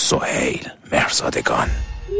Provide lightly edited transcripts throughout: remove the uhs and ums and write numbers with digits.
سهیل مهرزادگان.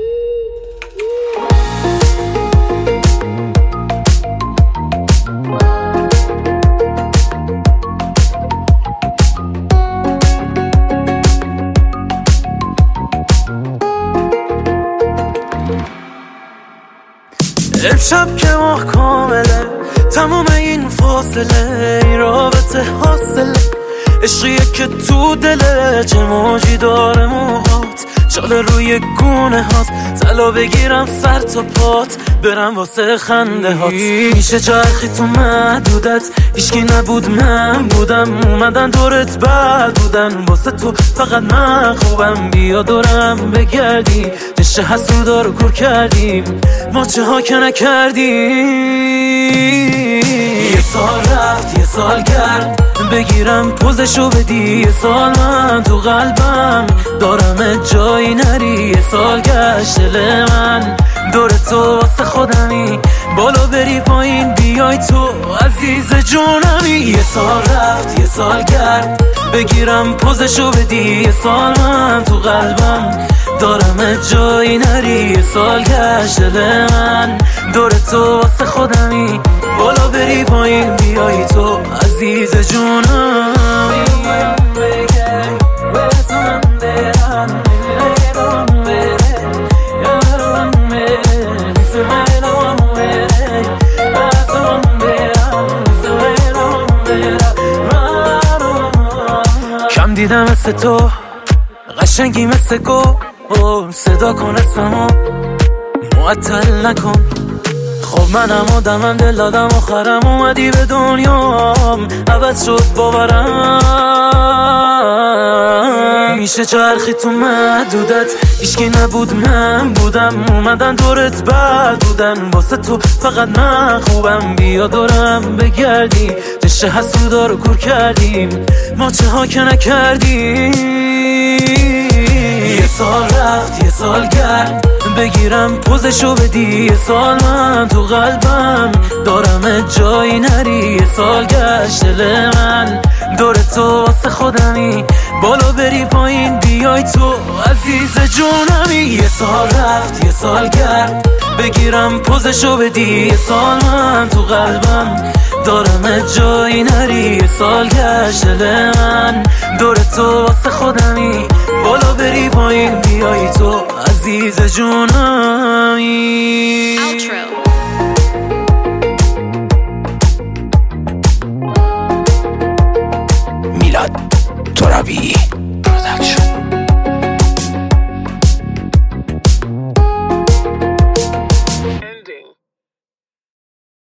امشب که ماه کامله، تمام این فاصله این رابطه حاصله، عشقیه که تو دله چه موجی داره موهات، چاله روی گونه هات، طلا بگیرم سر تا پات، برم واسه خنده هات. میشه چرخی تو محدودت، هیچکی نبود من بودم، اومدن دورت بد بودن، واسه تو فقط من خوبم، بیا دورم بگردی، دشه حسودا رو کور کردیم، ما چه ها که نکردیم. یه سال رفت یه سال گرد، بگیرم پوزشو بدی، یه سال من تو قلبم دارم جایی نری، یه سال گشت دل من دور تو واسه خودمی، بالا بری پایین بیای تو عزیز جونمی. یه سال رفت یه سال گرد، بگیرم پوزشو بدی، یه سال من تو قلبم دارم جایی نری، یه سال گشت دل من دور تو واسه خودمی، بالا بری پایین بیای تو عزیز جونمی. کم دیدم مثل تو، قشنگی مثل گو، صدا کن اسممو معطل نکن. خب منم آدمم دل دادم آخرم اومدی به دنیام، عوض شد باورم. میشه چرخی تو محدودت، هیچکی نبود من بودم، اومدن دورت بد بودن، واسه تو فقط من خوبم، بیا دورم بگردی، دشه حسودا رو کور کردیم، ما چه ها که نکردیم. یه سال رفت یه سال گرد، بگیرم پوزشو بدی، یه سال من تو قلبم دارم جایی نری، یه سال گشت دل من دور تو واسه خودمی، بالا بری پایین بیای تو عزیز جونمی. یه سال رفت یه سال گرد، بگیرم پوزشو بدی، یه سال من تو قلبم دارم جایی نری، یه سال گشت دل من دور تو واسه خودمی، بالا بری پایین بیای تو عزیز جونمی.